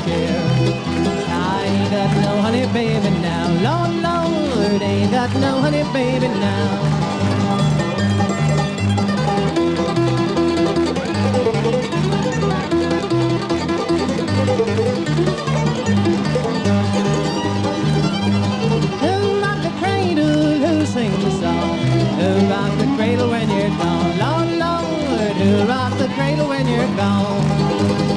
care. I ain't got no honey baby now, Lord, Lord, ain't got no honey baby now. Who rock the cradle, who sings the song? Who rock the cradle when you're gone? Lord, Lord, who rock the cradle when you're gone?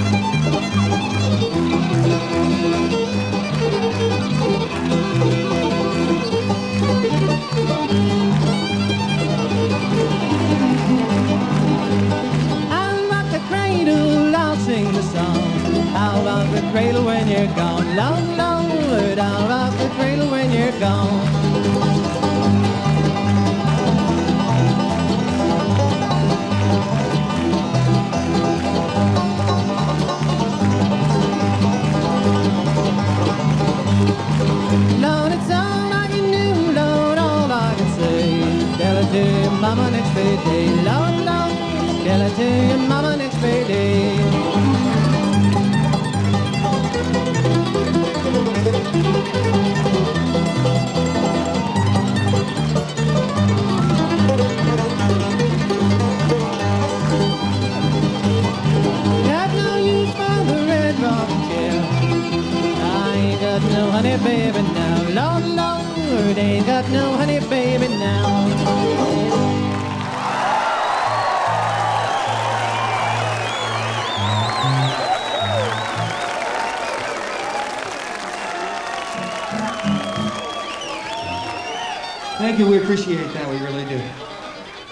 I'll rock the cradle, I'll sing the song. I'll rock the cradle when you're gone. Lord, Lord, I'll rock the cradle when you're gone. Lord, it's all I can do, Lord, all I can say. Tell it to your mama next payday. Lord, Lord, tell it to your mama next payday. Got no use for the red rocking chair. I ain't got no honey baby now, Lord, Lord, ain't got no honey baby now. Thank you, we appreciate that, we really do.